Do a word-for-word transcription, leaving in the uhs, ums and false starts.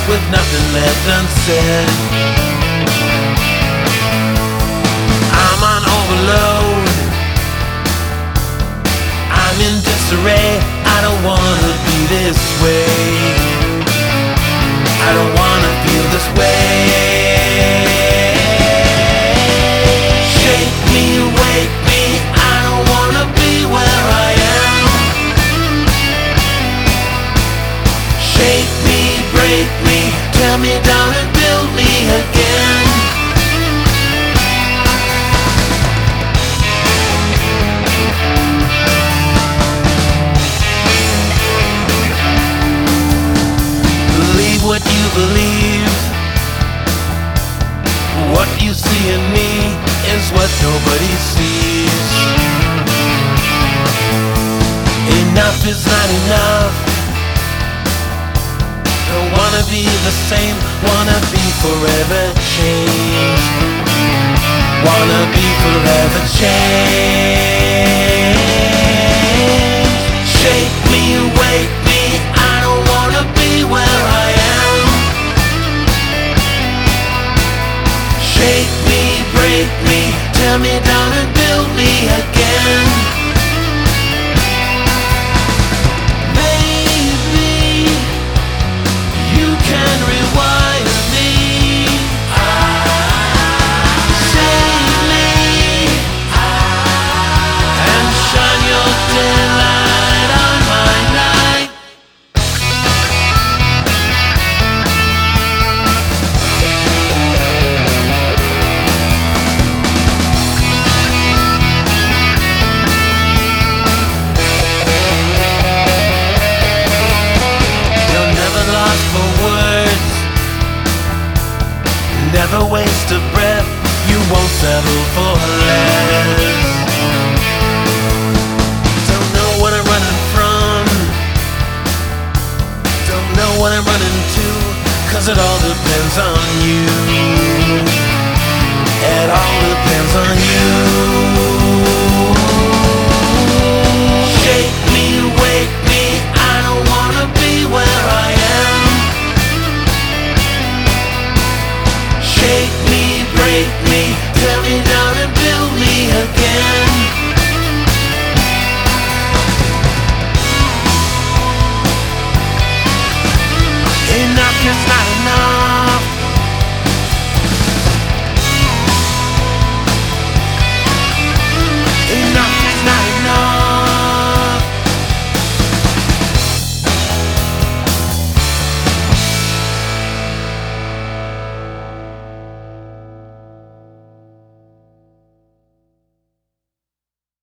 with nothing left unsaid. I'm on overload, I'm in disarray. I don't wanna be this way, I don't wanna feel this way. Shake me, wake me, I don't wanna be where I am. Shake me, break me, tear me down and build me again. Believe what you believe. What you see in me is what nobody sees. Enough is not enough. Don't wanna be the same, wanna be forever changed. Wanna be forever changed. Shake me, wake me, I don't wanna be where I am. Shake me, break me, tear me down and build me again. Never waste a breath, you won't settle for less. Don't know what I'm running from, don't know what I'm running to, cause it all depends on you. It all depends on you. Shake me, wake me, I don't wanna be where I am. Shake me, break me, tear me down and build me again.